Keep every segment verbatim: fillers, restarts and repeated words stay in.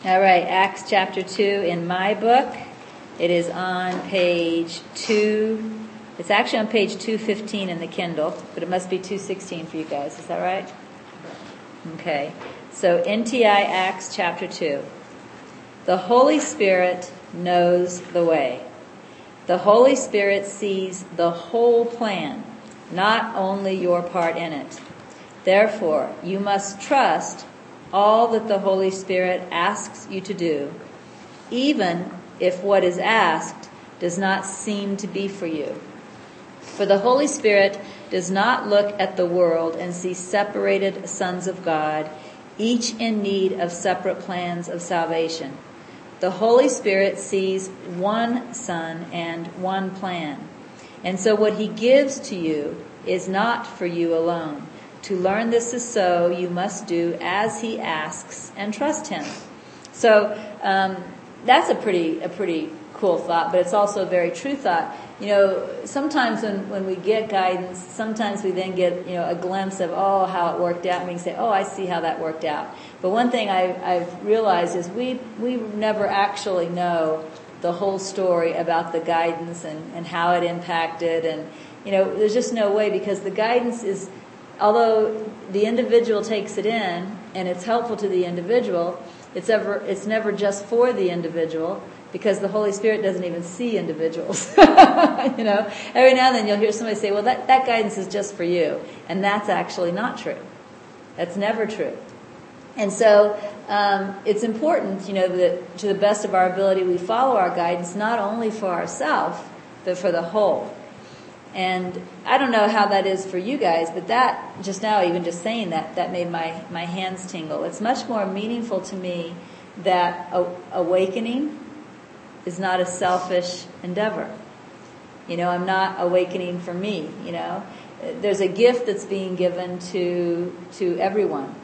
All right, Acts chapter two in my book. It is on page two. It's actually on page two fifteen in the Kindle, but it must be two sixteen for you guys. Is that right? Okay. So N T I Acts chapter two. The Holy Spirit knows the way. The Holy Spirit sees the whole plan, not only your part in it. Therefore, you must trust all that the Holy Spirit asks you to do, even if what is asked does not seem to be for you. For the Holy Spirit does not look at the world and see separated sons of God, each in need of separate plans of salvation. The Holy Spirit sees one Son and one plan. And so what He gives to you is not for you alone. To learn this is so, you must do as He asks and trust Him. So um, that's a pretty a pretty cool thought, but it's also a very true thought. You know, sometimes when, when we get guidance, sometimes we then get, you know, a glimpse of, oh, how it worked out, and we can say, oh, I see how that worked out. But one thing I, I've realized is we we never actually know the whole story about the guidance and, and how it impacted. And, you know, there's just no way, because the guidance is, although the individual takes it in and it's helpful to the individual, it's ever it's never just for the individual, because the Holy Spirit doesn't even see individuals. You know, every now and then you'll hear somebody say, well, that, that guidance is just for you. And that's actually not true. That's never true. And so um, it's important, you know, that to the best of our ability we follow our guidance, not only for ourselves, but for the whole. And I don't know how that is for you guys, but that, just now, even just saying that, that made my, my hands tingle. It's much more meaningful to me that a, awakening is not a selfish endeavor. You know, I'm not awakening for me, you know. There's a gift that's being given to to everyone.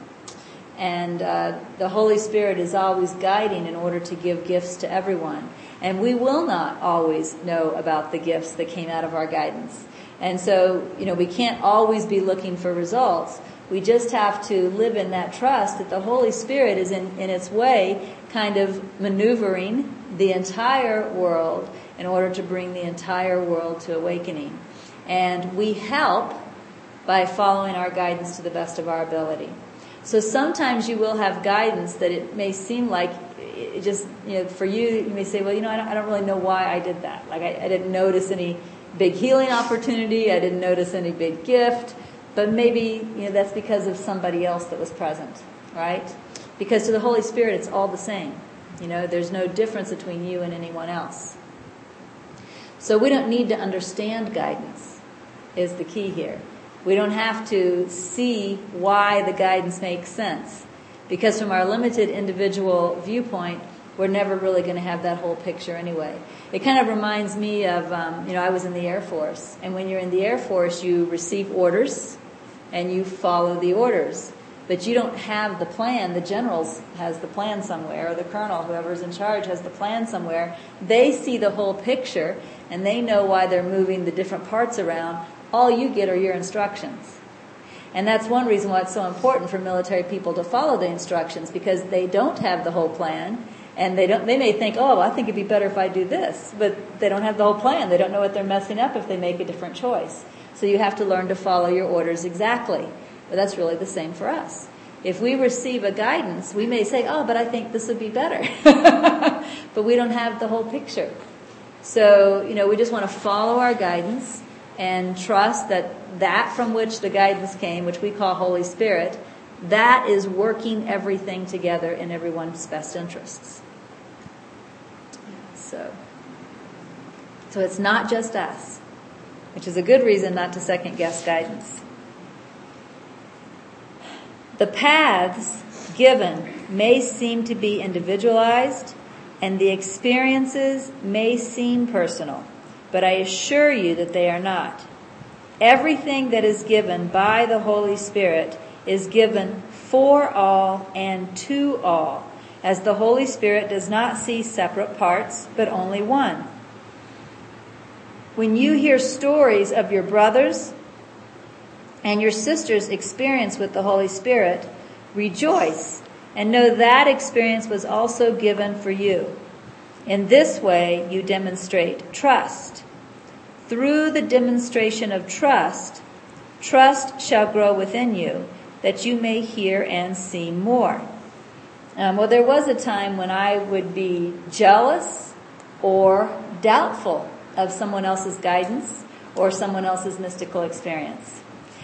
And uh, the Holy Spirit is always guiding in order to give gifts to everyone. And we will not always know about the gifts that came out of our guidance. And so, you know, we can't always be looking for results. We just have to live in that trust that the Holy Spirit is in, in its way kind of maneuvering the entire world in order to bring the entire world to awakening. And we help by following our guidance to the best of our ability. So sometimes you will have guidance that it may seem like it just, you know, for you, you may say, well, you know, I don't, I don't really know why I did that. Like I, I didn't notice any big healing opportunity. I didn't notice any big gift. But maybe, you know, that's because of somebody else that was present, right? Because to the Holy Spirit, it's all the same. You know, there's no difference between you and anyone else. So we don't need to understand guidance, is the key here. We don't have to see why the guidance makes sense. Because from our limited individual viewpoint, we're never really going to have that whole picture anyway. It kind of reminds me of, um, you know, I was in the Air Force. And when you're in the Air Force, you receive orders and you follow the orders. But you don't have the plan. The general has the plan somewhere, or the colonel, whoever's in charge, has the plan somewhere. They see the whole picture, and they know why they're moving the different parts around. All you get are your instructions. And that's one reason why it's so important for military people to follow the instructions, because they don't have the whole plan, and they don't. They may think, oh, I think it'd be better if I do this, but they don't have the whole plan. They don't know what they're messing up if they make a different choice. So you have to learn to follow your orders exactly. But that's really the same for us. If we receive a guidance, we may say, oh, but I think this would be better. But we don't have the whole picture. So, you know, we just want to follow our guidance and trust that that from which the guidance came, which we call Holy Spirit, that is working everything together in everyone's best interests. So, so it's not just us, which is a good reason not to second guess guidance. The paths given may seem to be individualized, and the experiences may seem personal, but I assure you that they are not. Everything that is given by the Holy Spirit is given for all and to all, as the Holy Spirit does not see separate parts, but only one. When you hear stories of your brothers and your sister's experience with the Holy Spirit, rejoice and know that experience was also given for you. In this way, you demonstrate trust. Through the demonstration of trust, trust shall grow within you, that you may hear and see more. Um, well, there was a time when I would be jealous or doubtful of someone else's guidance or someone else's mystical experience.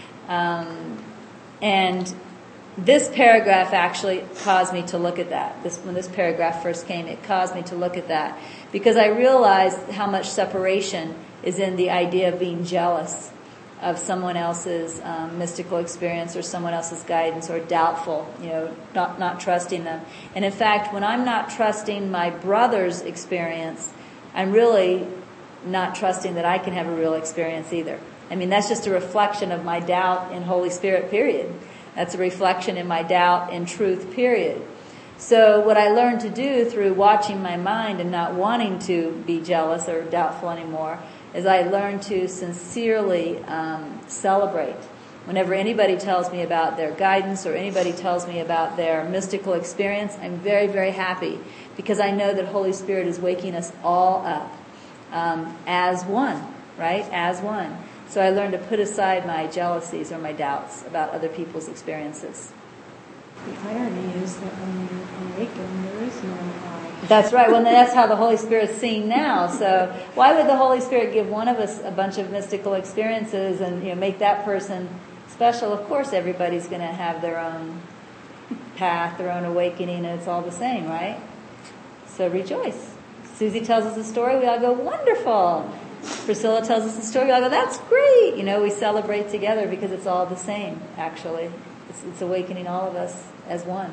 Um, and this paragraph actually caused me to look at that. This, when this paragraph first came, it caused me to look at that because I realized how much separation is in the idea of being jealous of someone else's um, mystical experience or someone else's guidance, or doubtful, you know, not not trusting them. And in fact, when I'm not trusting my brother's experience, I'm really not trusting that I can have a real experience either. I mean, that's just a reflection of my doubt in Holy Spirit, period. That's a reflection in my doubt in truth, period. So what I learned to do through watching my mind and not wanting to be jealous or doubtful anymore is I learned to sincerely um, celebrate. Whenever anybody tells me about their guidance or anybody tells me about their mystical experience, I'm very, very happy because I know that Holy Spirit is waking us all up um, as one, right? As one. So I learned to put aside my jealousies or my doubts about other people's experiences. The irony is that when you're awakened, there is no I. That's right. Well, that's how the Holy Spirit's seeing now. So why would the Holy Spirit give one of us a bunch of mystical experiences and, you know, make that person special? Of course, everybody's going to have their own path, their own awakening, and it's all the same, right? So rejoice. Susie tells us a story, we all go, wonderful. Priscilla tells us a story, we all go, that's great. You know, we celebrate together because it's all the same, actually. It's, it's awakening all of us as one.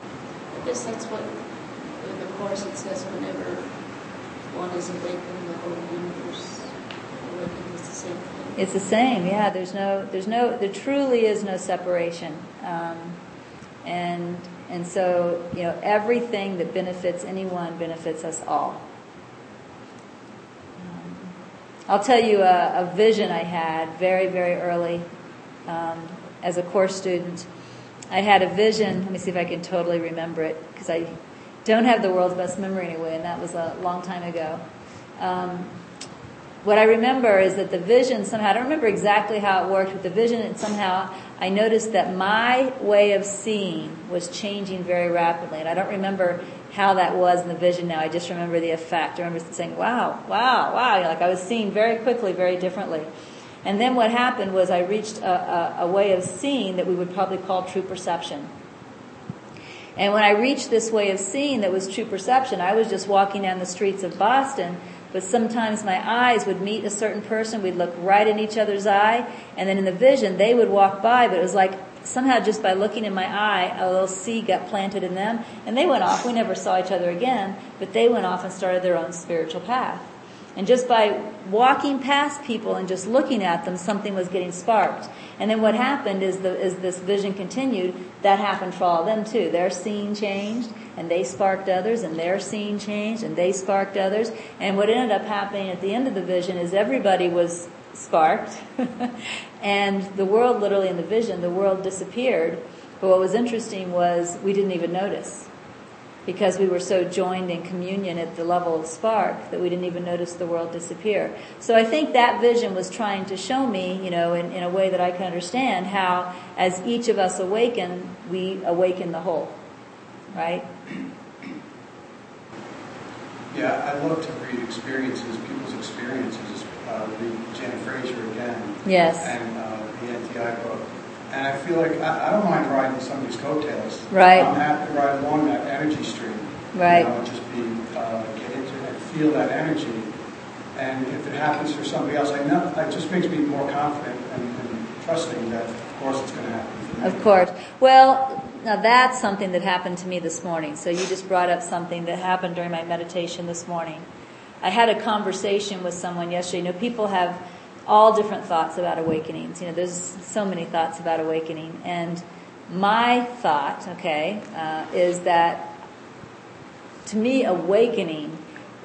I guess that's what, in the Course it says, whenever one is awakened, the whole universe awakens. It's the same thing. It's the same, yeah. There's no, there's no, there truly is no separation. Um, and, and so, you know, everything that benefits anyone benefits us all. Um, I'll tell you a, a vision I had very, very early um, as a Course student. I had a vision, let me see if I can totally remember it, because I don't have the world's best memory anyway, and that was a long time ago. Um, what I remember is that the vision somehow, I don't remember exactly how it worked with the vision, and somehow I noticed that my way of seeing was changing very rapidly, and I don't remember how that was in the vision now. I just remember the effect. I remember saying, wow, wow, wow, you know, like I was seeing very quickly, very differently. And then what happened was I reached a, a, a way of seeing that we would probably call true perception. And when I reached this way of seeing that was true perception, I was just walking down the streets of Boston, but sometimes my eyes would meet a certain person, we'd look right in each other's eye, and then in the vision they would walk by, but it was like somehow just by looking in my eye, a little seed got planted in them, and they went off. We never saw each other again, but they went off and started their own spiritual path. And just by walking past people and just looking at them, something was getting sparked. And then what happened is, the, as this vision continued, that happened for all of them too. Their seeing changed, and they sparked others, and their seeing changed, and they sparked others. And what ended up happening at the end of the vision is everybody was sparked, and the world, literally in the vision, the world disappeared. But what was interesting was we didn't even notice, because we were so joined in communion at the level of spark that we didn't even notice the world disappear. So I think that vision was trying to show me, you know, in, in a way that I can understand how, as each of us awaken, we awaken the whole, right? Yeah, I love to read experiences, people's experiences. Uh, read Jan Fraser again. Yes. And uh, the N T I book. And I feel like I, I don't mind riding somebody's coattails. Right. I'm happy to ride along that energy stream. Right. You know, just be uh, get into it and feel that energy. And if it happens for somebody else, I know it just makes me more confident and, and trusting that, of course, it's going to happen for me. Of course. Well, now that's something that happened to me this morning. So you just brought up something that happened during my meditation this morning. I had a conversation with someone yesterday. You know, people have all different thoughts about awakenings. You know, there's so many thoughts about awakening. And my thought, okay, uh, is that to me, awakening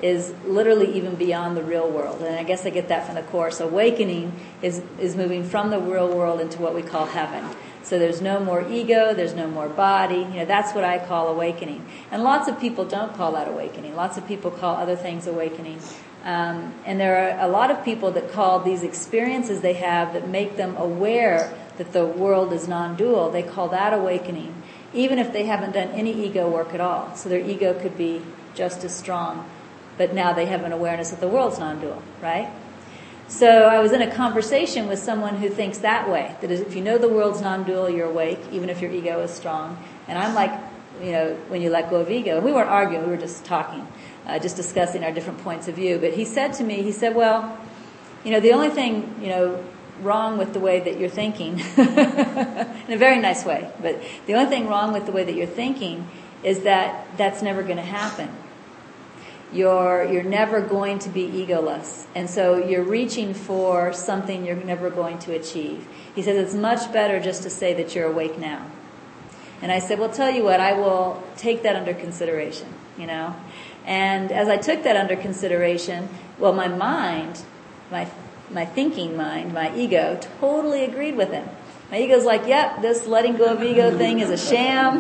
is literally even beyond the real world. And I guess I get that from the Course. Awakening is, is moving from the real world into what we call heaven. So there's no more ego, there's no more body. You know, that's what I call awakening. And lots of people don't call that awakening. Lots of people call other things awakening. Um, and there are a lot of people that call these experiences they have that make them aware that the world is non-dual, they call that awakening, even if they haven't done any ego work at all. So their ego could be just as strong, but now they have an awareness that the world's non-dual, right? So I was in a conversation with someone who thinks that way, that if you know the world's non-dual, you're awake, even if your ego is strong. And I'm like, you know, when you let go of ego, we weren't arguing, we were just talking, uh, just discussing our different points of view. But he said to me, he said, well, you know, the only thing, you know, wrong with the way that you're thinking, in a very nice way, but the only thing wrong with the way that you're thinking is that that's never going to happen. You're, you're never going to be egoless. And so you're reaching for something you're never going to achieve. He says it's much better just to say that you're awake now. And I said, well, tell you what, I will take that under consideration, you know. And as I took that under consideration, well, my mind, my my thinking mind, my ego, totally agreed with him. My ego's like, yep, this letting go of ego thing is a sham.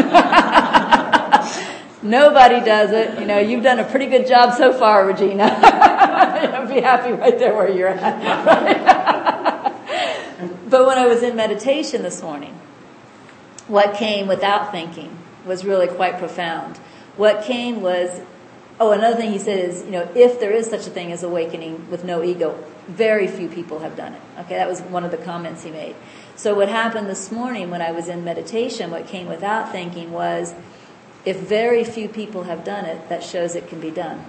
Nobody does it. You know, you've done a pretty good job so far, Regina. You'll be happy right there where you're at. But when I was in meditation this morning, what came without thinking was really quite profound. What came was, oh, another thing he said is, you know, if there is such a thing as awakening with no ego, very few people have done it. Okay, that was one of the comments he made. So what happened this morning when I was in meditation, what came without thinking was, if very few people have done it, that shows it can be done.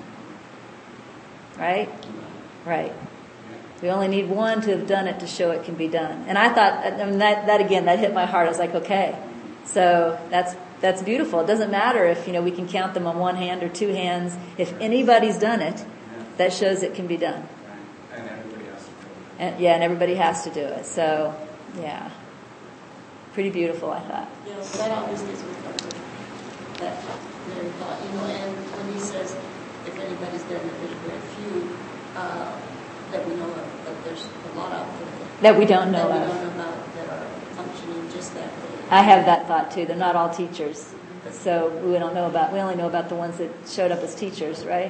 Right? Right. We only need one to have done it to show it can be done. And I thought, I mean, that, that again, that hit my heart. I was like, okay, so that's that's beautiful. It doesn't matter if, you know, we can count them on one hand or two hands. If anybody's done it, that shows it can be done. And everybody has to do it. And, yeah, and everybody has to do it. So, yeah. Pretty beautiful, I thought. You know, that always gives me comfort, that very thought. You know, and when he says, if anybody's done it, there's very few uh, that we know of, but there's a lot out there That we don't know that of. we don't know about that are functioning just that way. I have that thought too. They're not all teachers. So we don't know about, we only know about the ones that showed up as teachers, right?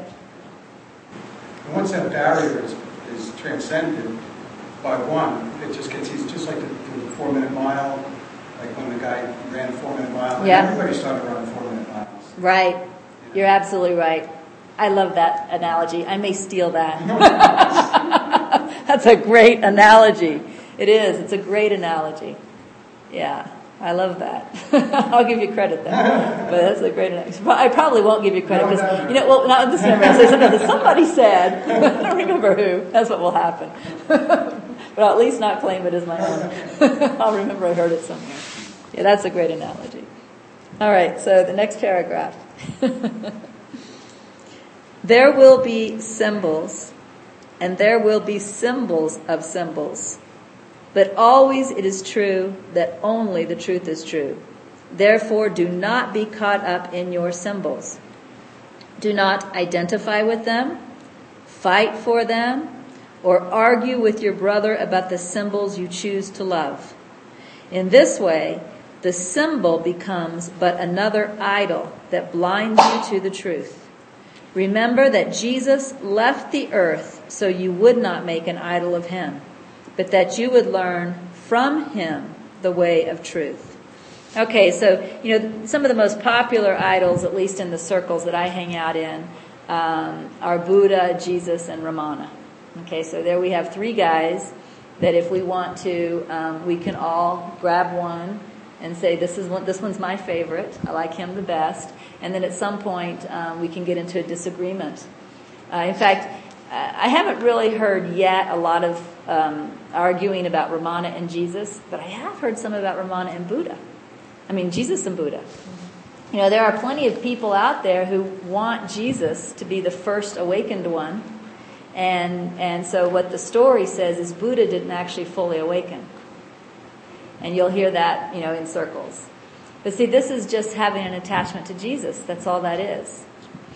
And once that barrier is, is transcended by one, it just gets easy. Just like the, the four-minute mile, like when the guy ran a four-minute mile, and Yeah. everybody started running four-minute miles. Right. You're absolutely right. I love that analogy. I may steal that. That's a great analogy. It is. It's a great analogy. Yeah. I love that. I'll give you credit then. But that's a great analogy. I probably won't give you credit because, you know, well, not this time around. Somebody, somebody said, I don't remember who. That's what will happen. But I'll at least not claim it as my own. I'll remember I heard it somewhere. Yeah, that's a great analogy. All right, so the next paragraph. There will be symbols, and there will be symbols of symbols. But always it is true that only the truth is true. Therefore, do not be caught up in your symbols. Do not identify with them, fight for them, or argue with your brother about the symbols you choose to love. In this way, the symbol becomes but another idol that blinds you to the truth. Remember that Jesus left the earth so you would not make an idol of him, but that you would learn from him the way of truth. Okay, so, you know, some of the most popular idols, at least in the circles that I hang out in, um, are Buddha, Jesus, and Ramana. Okay, so there we have three guys that if we want to, um, we can all grab one and say, this is one, this one's my favorite. I like him the best. And then at some point, um, we can get into a disagreement. Uh, in fact, I haven't really heard yet a lot of um, arguing about Ramana and Jesus, but I have heard some about Ramana and Buddha. I mean, Jesus and Buddha. You know, there are plenty of people out there who want Jesus to be the first awakened one. And and so what the story says is Buddha didn't actually fully awaken. And you'll hear that, you know, in circles. But see, this is just having an attachment to Jesus. That's all that is.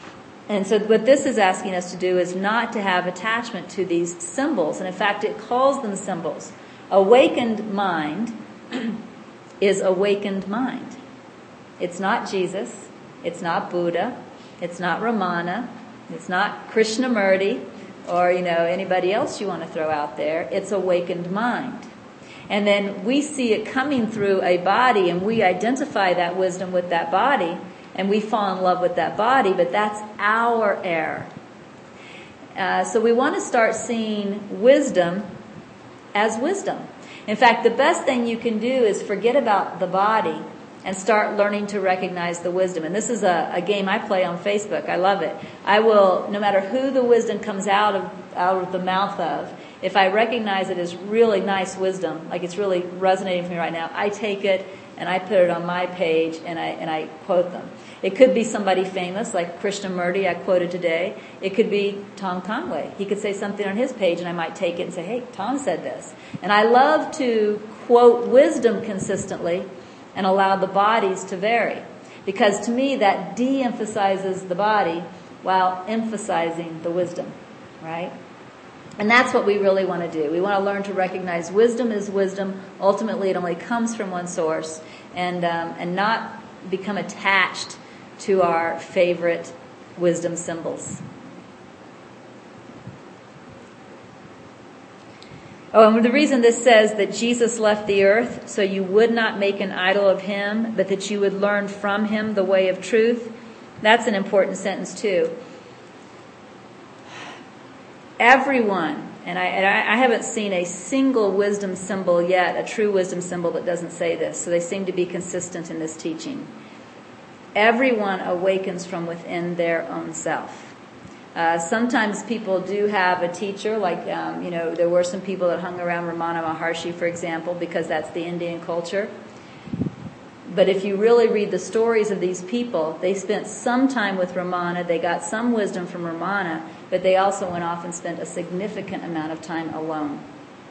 And so what this is asking us to do is not to have attachment to these symbols. And in fact, it calls them symbols. Awakened mind is awakened mind. It's not Jesus. It's not Buddha. It's not Ramana. It's not Krishnamurti or, you know, anybody else you want to throw out there. It's awakened mind. And then we see it coming through a body, and we identify that wisdom with that body, and we fall in love with that body, but that's our error. Uh, so we want to start seeing wisdom as wisdom. In fact, the best thing you can do is forget about the body and start learning to recognize the wisdom. And this is a, a game I play on Facebook. I love it. I will, no matter who the wisdom comes out of out of the mouth of, if I recognize it as really nice wisdom, like it's really resonating with me right now, I take it and I put it on my page and I and I quote them. It could be somebody famous like Krishnamurti I quoted today. It could be Tom Conway. He could say something on his page and I might take it and say, hey, Tom said this. And I love to quote wisdom consistently and allow the bodies to vary. Because to me that de-emphasizes the body while emphasizing the wisdom, right? And that's what we really want to do. We want to learn to recognize wisdom is wisdom. Ultimately, it only comes from one source, and um, and not become attached to our favorite wisdom symbols. Oh, and the reason this says that Jesus left the earth so you would not make an idol of him, but that you would learn from him the way of truth, that's an important sentence too. Everyone, and I, and I haven't seen a single wisdom symbol yet, a true wisdom symbol that doesn't say this, so they seem to be consistent in this teaching. Everyone awakens from within their own self. Uh, sometimes people do have a teacher, like, um, you know, there were some people that hung around Ramana Maharshi, for example, because that's the Indian culture. But if you really read the stories of these people, they spent some time with Ramana, they got some wisdom from Ramana, but they also went off and spent a significant amount of time alone.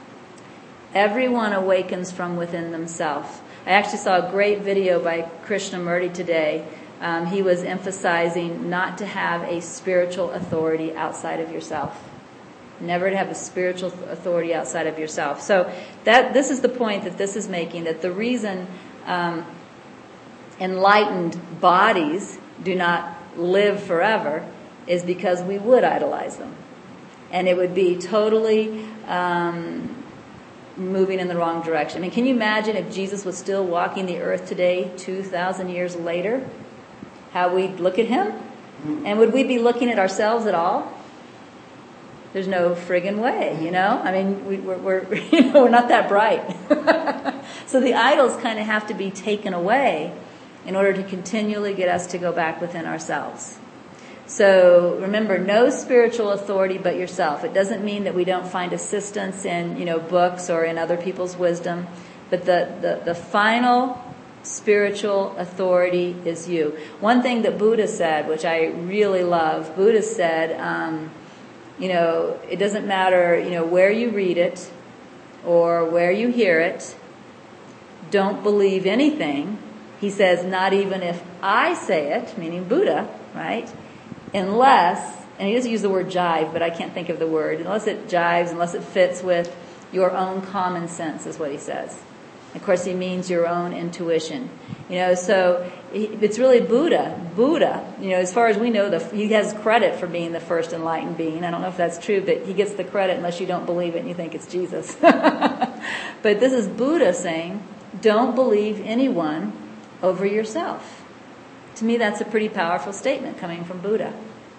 Everyone awakens from within themselves. I actually saw a great video by Krishnamurti today. Um, he was emphasizing not to have a spiritual authority outside of yourself. Never to have a spiritual authority outside of yourself. So that this is the point that this is making, that the reason um, enlightened bodies do not live forever is because we would idolize them. And it would be totally um, moving in the wrong direction. I mean, can you imagine if Jesus was still walking the earth today, two thousand years later, how we'd look at him? And would we be looking at ourselves at all? There's no friggin' way, you know? I mean, we, we're, we're, you know, we're not that bright. So the idols kind of have to be taken away in order to continually get us to go back within ourselves. So remember, no spiritual authority but yourself. It doesn't mean that we don't find assistance in, you know, books or in other people's wisdom, but the, the, the final spiritual authority is you. One thing that Buddha said, which I really love, Buddha said, um, you know, it doesn't matter, you know, where you read it or where you hear it. Don't believe anything. He says, not even if I say it, meaning Buddha, right? Unless, and he doesn't use the word jive, but I can't think of the word, unless it jives, unless it fits with your own common sense, is what he says. Of course, he means your own intuition. You know, so it's really Buddha. Buddha, you know, as far as we know, the, he has credit for being the first enlightened being. I don't know if that's true, but he gets the credit unless you don't believe it and you think it's Jesus. But this is Buddha saying, don't believe anyone over yourself. To me, that's a pretty powerful statement coming from Buddha.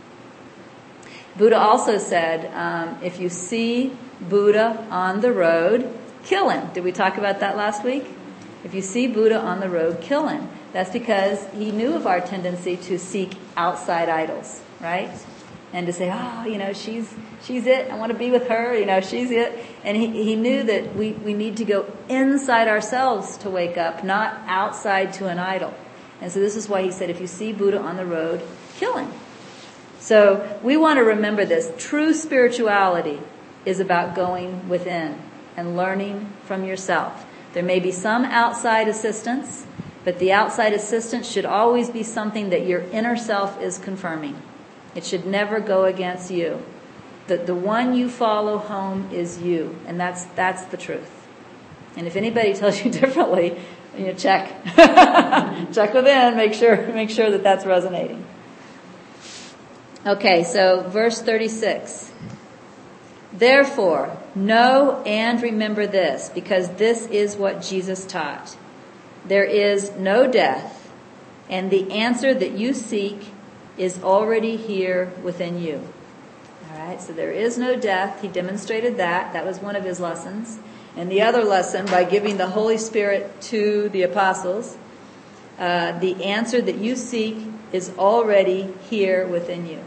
Buddha also said, um, if you see Buddha on the road, kill him. Did we talk about that last week? If you see Buddha on the road, kill him. That's because he knew of our tendency to seek outside idols, right? And to say, oh, you know, she's she's it. I want to be with her. You know, she's it. And he, he knew that we, we need to go inside ourselves to wake up, not outside to an idol. And so this is why he said, if you see Buddha on the road, kill him. So we want to remember this. True spirituality is about going within and learning from yourself. There may be some outside assistance, but the outside assistance should always be something that your inner self is confirming. It should never go against you. The, the one you follow home is you, and that's that's the truth. And if anybody tells you differently, you know, check. Check within, make sure, make sure that that's resonating. Okay, so verse thirty-six. Therefore, know and remember this, because this is what Jesus taught. There is no death, and the answer that you seek is already here within you. All right, so there is no death. He demonstrated that. That was one of his lessons. And the other lesson, by giving the Holy Spirit to the apostles, uh, the answer that you seek is already here within you.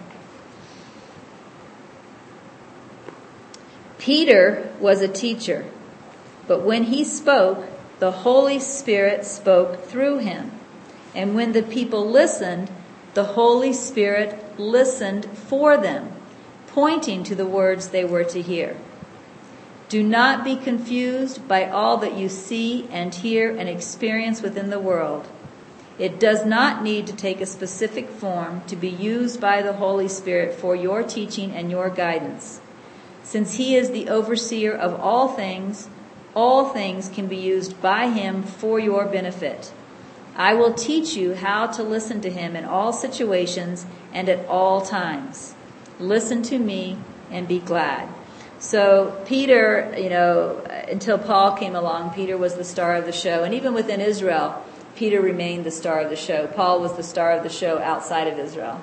Peter was a teacher, but when he spoke, the Holy Spirit spoke through him. And when the people listened, the Holy Spirit listened for them, pointing to the words they were to hear. Do not be confused by all that you see and hear and experience within the world. It does not need to take a specific form to be used by the Holy Spirit for your teaching and your guidance. Since he is the overseer of all things, all things can be used by him for your benefit. I will teach you how to listen to him in all situations and at all times. Listen to me and be glad. So Peter, you know, until Paul came along, Peter was the star of the show. And even within Israel, Peter remained the star of the show. Paul was the star of the show outside of Israel.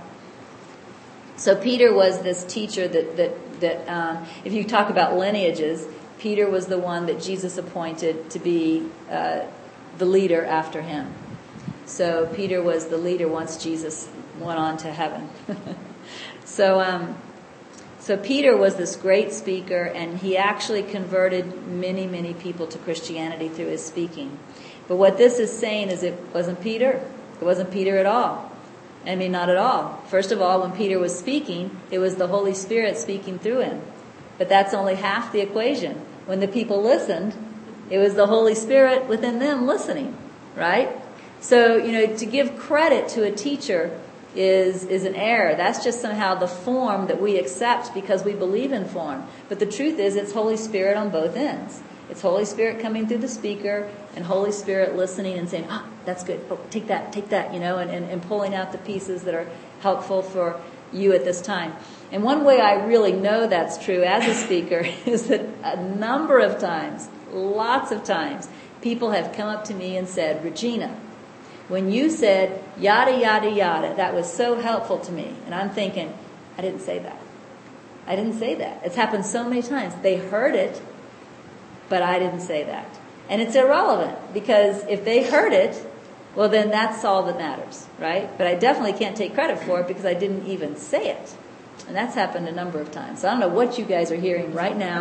So Peter was this teacher that, that, that um, if you talk about lineages, Peter was the one that Jesus appointed to be uh, the leader after him. So Peter was the leader once Jesus went on to heaven. so, um, So Peter was this great speaker, and he actually converted many, many people to Christianity through his speaking. But what this is saying is it wasn't Peter. It wasn't Peter at all. I mean, not at all. First of all, when Peter was speaking, it was the Holy Spirit speaking through him. But that's only half the equation. When the people listened, it was the Holy Spirit within them listening, right? So, you know, to give credit to a teacher is is an error. That's just somehow the form that we accept because we believe in form. But the truth is it's Holy Spirit on both ends. It's Holy Spirit coming through the speaker and Holy Spirit listening and saying, ah, oh, that's good. Oh, take that, take that, you know, and, and, and pulling out the pieces that are helpful for you at this time. And one way I really know that's true as a speaker is that a number of times, lots of times, people have come up to me and said, Regina, when you said yada, yada, yada, that was so helpful to me. And I'm thinking, I didn't say that. I didn't say that. It's happened so many times. They heard it, but I didn't say that. And it's irrelevant because if they heard it, well, then that's all that matters, right? But I definitely can't take credit for it because I didn't even say it. And that's happened a number of times. So I don't know what you guys are hearing right now.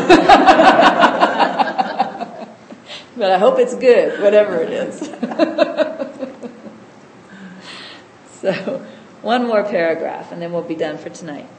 But I hope it's good, whatever it is. So, one more paragraph, and then we'll be done for tonight.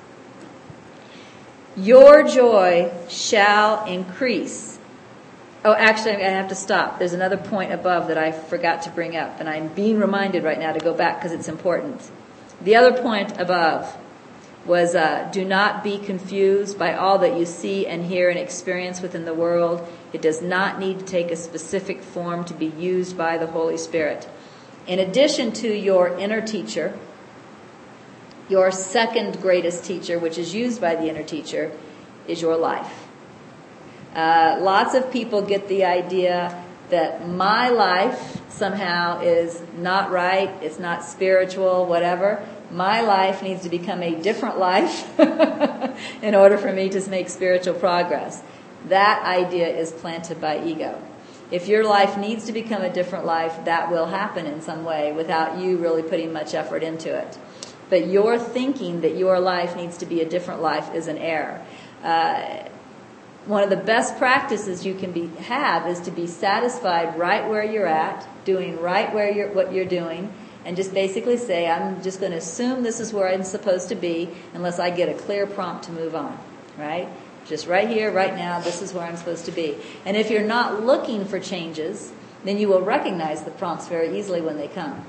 Your joy shall increase. Oh, actually, I have to stop. There's another point above that I forgot to bring up, and I'm being reminded right now to go back because it's important. The other point above was uh, do not be confused by all that you see and hear and experience within the world. It does not need to take a specific form to be used by the Holy Spirit. In addition to your inner teacher, your second greatest teacher, which is used by the inner teacher, is your life. Uh, lots of people get the idea that my life somehow is not right, it's not spiritual, whatever. My life needs to become a different life in order for me to make spiritual progress. That idea is planted by ego. If your life needs to become a different life, that will happen in some way without you really putting much effort into it. But your thinking that your life needs to be a different life is an error. Uh, one of the best practices you can be, have is to be satisfied right where you're at, doing right where you're, what you're doing, and just basically say, I'm just going to assume this is where I'm supposed to be unless I get a clear prompt to move on, right? Just right here, right now, this is where I'm supposed to be. And if you're not looking for changes, then you will recognize the prompts very easily when they come.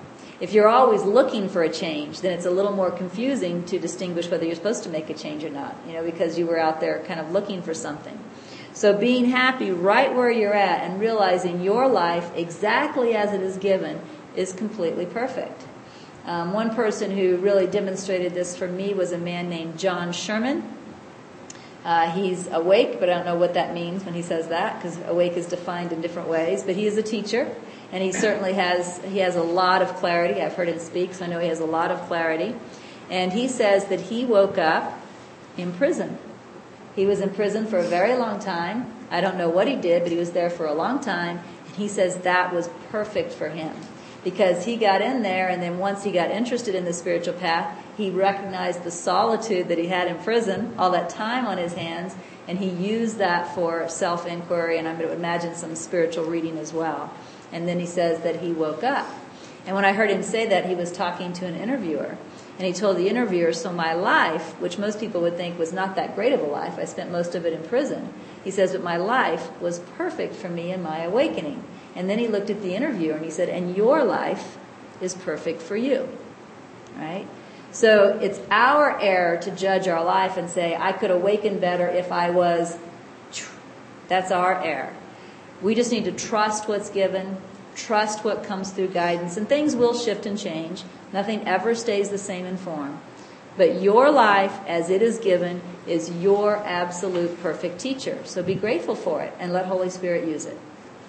If you're always looking for a change, then it's a little more confusing to distinguish whether you're supposed to make a change or not, you know, because you were out there kind of looking for something. So being happy right where you're at and realizing your life exactly as it is given is completely perfect. Um, one person who really demonstrated this for me was a man named John Sherman. Uh, he's awake, but I don't know what that means when he says that, because awake is defined in different ways. But he is a teacher, and he certainly has he has a lot of clarity. I've heard him speak, so I know he has a lot of clarity. And he says that he woke up in prison. He was in prison for a very long time. I don't know what he did, but he was there for a long time. And he says that was perfect for him, because he got in there, and then once he got interested in the spiritual path, he recognized the solitude that he had in prison, all that time on his hands, and he used that for self-inquiry, and I would imagine some spiritual reading as well. And then he says that he woke up. And when I heard him say that, he was talking to an interviewer. And he told the interviewer, so my life, which most people would think was not that great of a life, I spent most of it in prison. He says, but my life was perfect for me in my awakening. And then he looked at the interviewer and he said, and your life is perfect for you. Right? So it's our error to judge our life and say, I could awaken better if I was... That's our error. We just need to trust what's given, trust what comes through guidance, and things will shift and change. Nothing ever stays the same in form. But your life, as it is given, is your absolute perfect teacher. So be grateful for it and let Holy Spirit use it.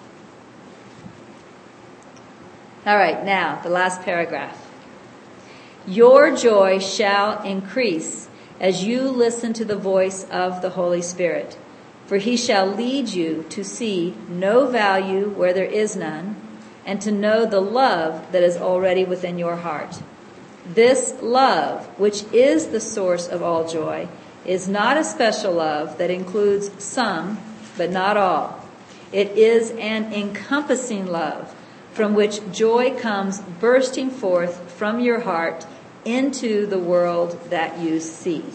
All right, now, the last paragraph. Your joy shall increase as you listen to the voice of the Holy Spirit, for he shall lead you to see no value where there is none, and to know the love that is already within your heart. This love, which is the source of all joy, is not a special love that includes some, but not all. It is an encompassing love from which joy comes bursting forth from your heart into the world that you see.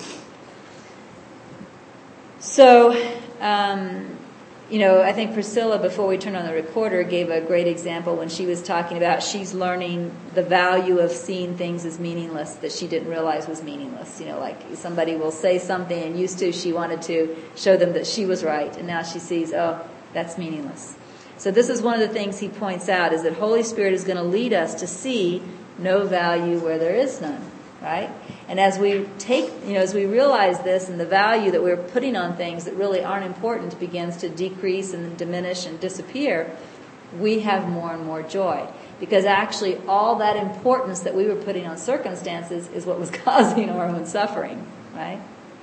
So, um, you know, I think Priscilla, before we turned on the recorder, gave a great example when she was talking about she's learning the value of seeing things as meaningless that she didn't realize was meaningless. You know, like somebody will say something, and used to she wanted to show them that she was right, and now she sees, oh, that's meaningless. So this is one of the things he points out, is that Holy Spirit is going to lead us to see no value where there is none, right? And as we take, you know, as we realize this and the value that we're putting on things that really aren't important begins to decrease and diminish and disappear, we have more and more joy. Because actually all that importance that we were putting on circumstances is what was causing our own suffering, right?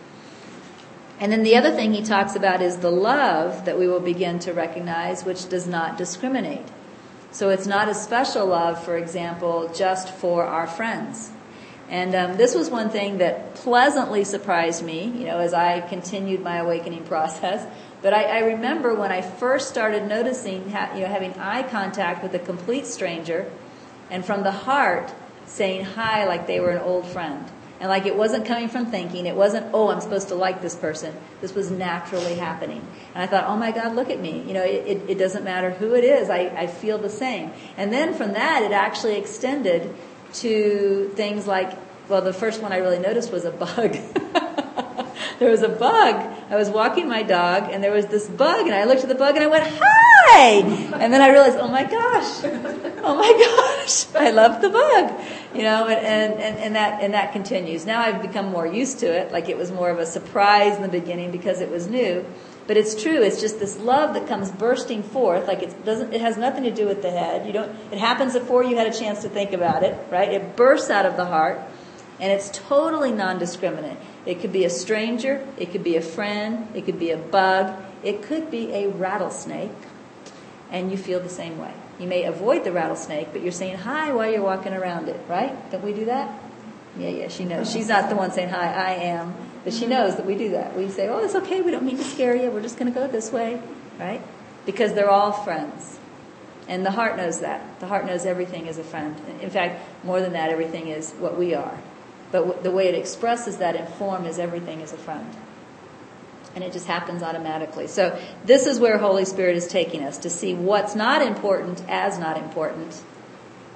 And then the other thing he talks about is the love that we will begin to recognize, which does not discriminate. So it's not a special love, for example, just for our friends. And um, this was one thing that pleasantly surprised me, you know, as I continued my awakening process. But I, I remember when I first started noticing, ha- you know, having eye contact with a complete stranger, and from the heart saying hi like they were an old friend. And like it wasn't coming from thinking. It wasn't, oh, I'm supposed to like this person. This was naturally happening. And I thought, oh my God, look at me. You know, it, it, it doesn't matter who it is. I, I feel the same. And then from that, it actually extended to things like, well, the first one I really noticed was a bug. There was a bug. I was walking my dog, and there was this bug, and I looked at the bug, and I went, hi! And then I realized, oh my gosh, oh my gosh, I love the bug. You know, and, and, and that and that continues. Now I've become more used to it, like it was more of a surprise in the beginning because it was new. But it's true, it's just this love that comes bursting forth, like it doesn't, it has nothing to do with the head. You don't, it happens before you had a chance to think about it, right? It bursts out of the heart, and it's totally non-discriminate. It could be a stranger, it could be a friend, it could be a bug, it could be a rattlesnake, and you feel the same way. You may avoid the rattlesnake, but you're saying hi while you're walking around it, right? Don't we do that? Yeah, yeah, she knows. She's not the one saying hi, I am. But she knows that we do that. We say, oh, it's okay, we don't mean to scare you, we're just going to go this way, right? Because they're all friends. And the heart knows that. The heart knows everything is a friend. In fact, more than that, everything is what we are. But the way it expresses that in form is everything is a friend. And it just happens automatically. So this is where Holy Spirit is taking us, to see what's not important as not important,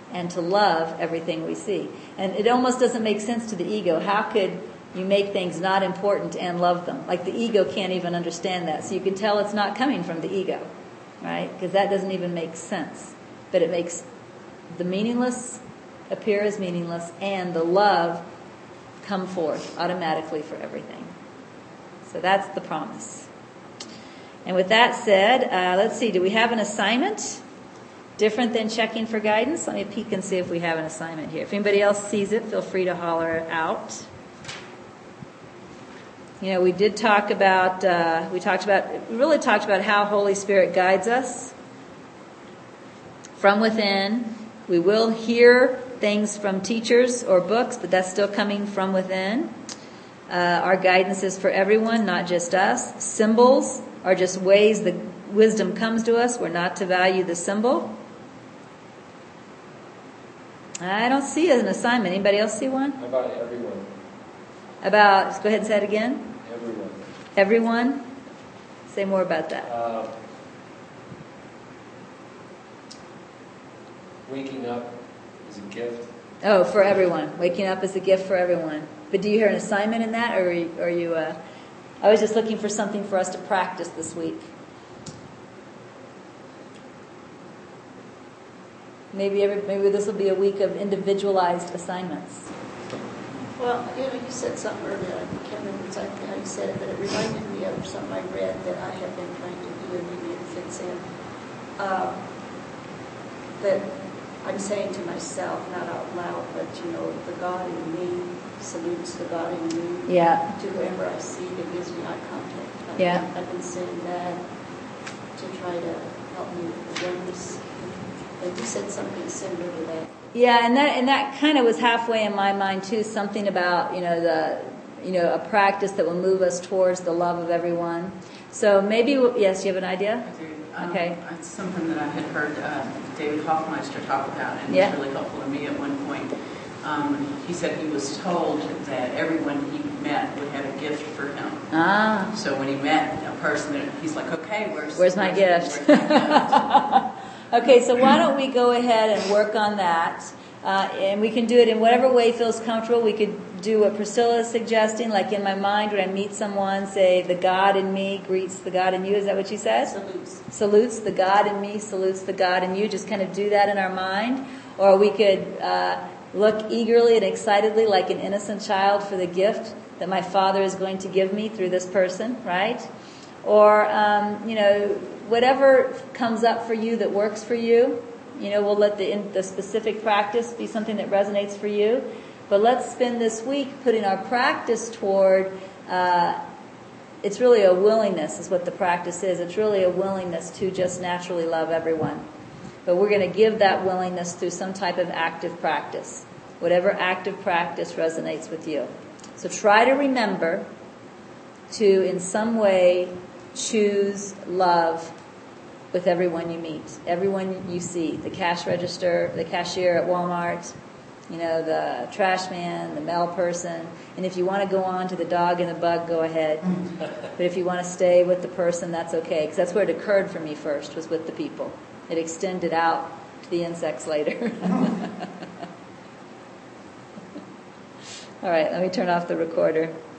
and to love everything we see. And it almost doesn't make sense to the ego. How could you make things not important and love them? Like the ego can't even understand that. So you can tell it's not coming from the ego, right? Because that doesn't even make sense. But it makes the meaningless appear as meaningless and the love come forth automatically for everything. So that's the promise. And with that said, uh, let's see, do we have an assignment different than checking for guidance? Let me peek and see if we have an assignment here. If anybody else sees it, feel free to holler it out. You know, we did talk about, uh, we talked about, we really talked about how Holy Spirit guides us from within. We will hear things from teachers or books, but that's still coming from within. Uh, our guidance is for everyone, not just us. Symbols are just ways the wisdom comes to us. We're not to value the symbol. I don't see an assignment. Anybody else see one? How about everyone? About, go ahead and say it again. Everyone. Everyone? Say more about that. Uh, waking up is a gift. Oh, for everyone. Waking up is a gift for everyone. But do you hear an assignment in that, or are you, are you uh, I was just looking for something for us to practice this week. Maybe every, maybe this will be a week of individualized assignments. Well, you know, you said something earlier, I can't remember exactly how you said it, but it reminded me of something I read that I have been trying to do, and maybe it fits in. Uh, that I'm saying to myself, not out loud, but, you know, the God in me salutes the God in me. Yeah. To whoever I see that gives me eye contact. I've, Yeah. I've been saying that to try to help me with oneness. And you said something similar to that. Yeah, and that and that kind of was halfway in my mind too. Something about you know the you know a practice that will move us towards the love of everyone. So maybe we'll, yes, you have an idea? I do. Um, Okay. It's something that I had heard uh, David Hoffmeister talk about, and Yeah. it was really helpful to me at one point. Um, he said he was told that everyone he met would have a gift for him. Ah. So when he met a person, that he's like, "Okay, where's Where's my gift?" Where's my gift? Okay, so why don't we go ahead and work on that? Uh, and we can do it in whatever way feels comfortable. We could do what Priscilla is suggesting, like in my mind when I meet someone, say, the God in me greets the God in you. Is that what she says? Salutes. Salutes the God in me, salutes the God in you. Just kind of do that in our mind. Or we could uh, look eagerly and excitedly like an innocent child for the gift that my Father is going to give me through this person, right? Or, um, you know, whatever comes up for you that works for you. You know, we'll let the, in, the specific practice be something that resonates for you. But let's spend this week putting our practice toward, uh, it's really a willingness is what the practice is. It's really a willingness to just naturally love everyone. But we're going to give that willingness through some type of active practice. Whatever active practice resonates with you. So try to remember to, in some way, choose love with everyone you meet, everyone you see, the cash register, the cashier at Walmart, you know, the trash man, the mail person. And if you want to go on to the dog and the bug, go ahead. But if you want to stay with the person, that's okay. Because that's where it occurred for me first, was with the people. It extended out to the insects later. All right, let me turn off the recorder.